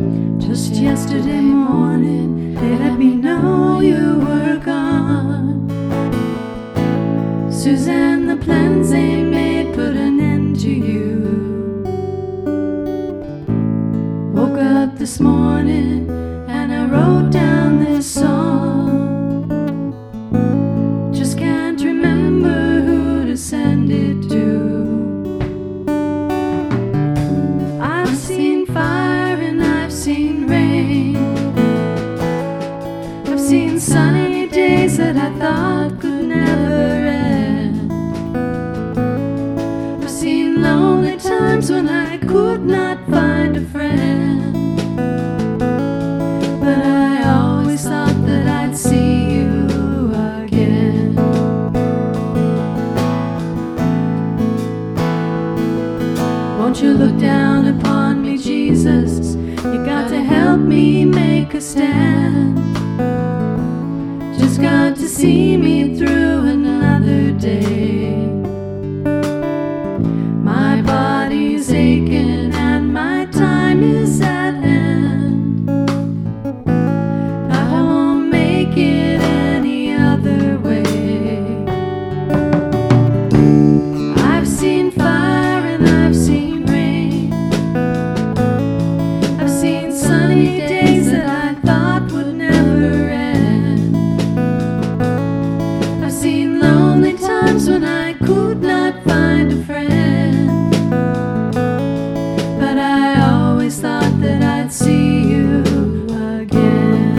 Just yesterday morning, they let me know you were gone. Suzanne, the plans they made put an end to you. Woke up this morning and I wrote down this song. Just can't remember who to send it to. I've seen fire and I've seen rain. I've seen sunny days that I thought could never end. I've seen lonely times when I could not find a friend. But I always thought that I'd see you again. Won't you look down upon me, Jesus? You got to help me make a stand. Just got to see me through another day. My body's aching and my time is at hand. I won't make it any other way. I've seen fire and I've seen rain. I've seen sunny days that I thought would never end. I've seen lonely times when I could not find a friend. But I always thought that I'd see you again.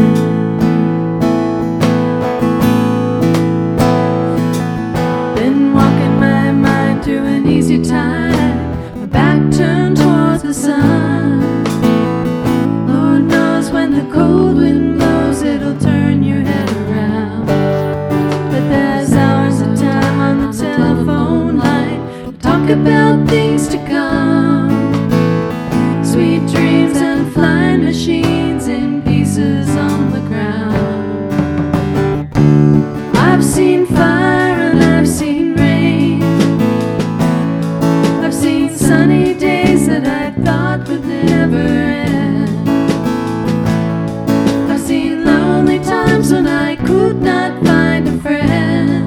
Been walking my mind through an easy time, my back turned towards the sun. Lord knows when the cold wind blows, it'll turn your head around. But there's hours of time on the telephone line to talk about things to come. Sweet dreams and flying machines in pieces on the ground. I've seen fire and I've seen rain. I've seen sunny days that I thought would never end. I've seen lonely times when I could not find a friend.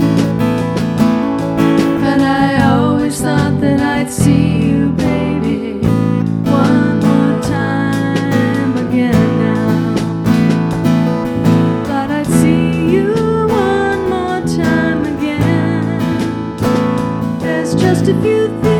But I always thought that I'd see you, baby, one more time again now. Thought I'd see you one more time again. There's just a few things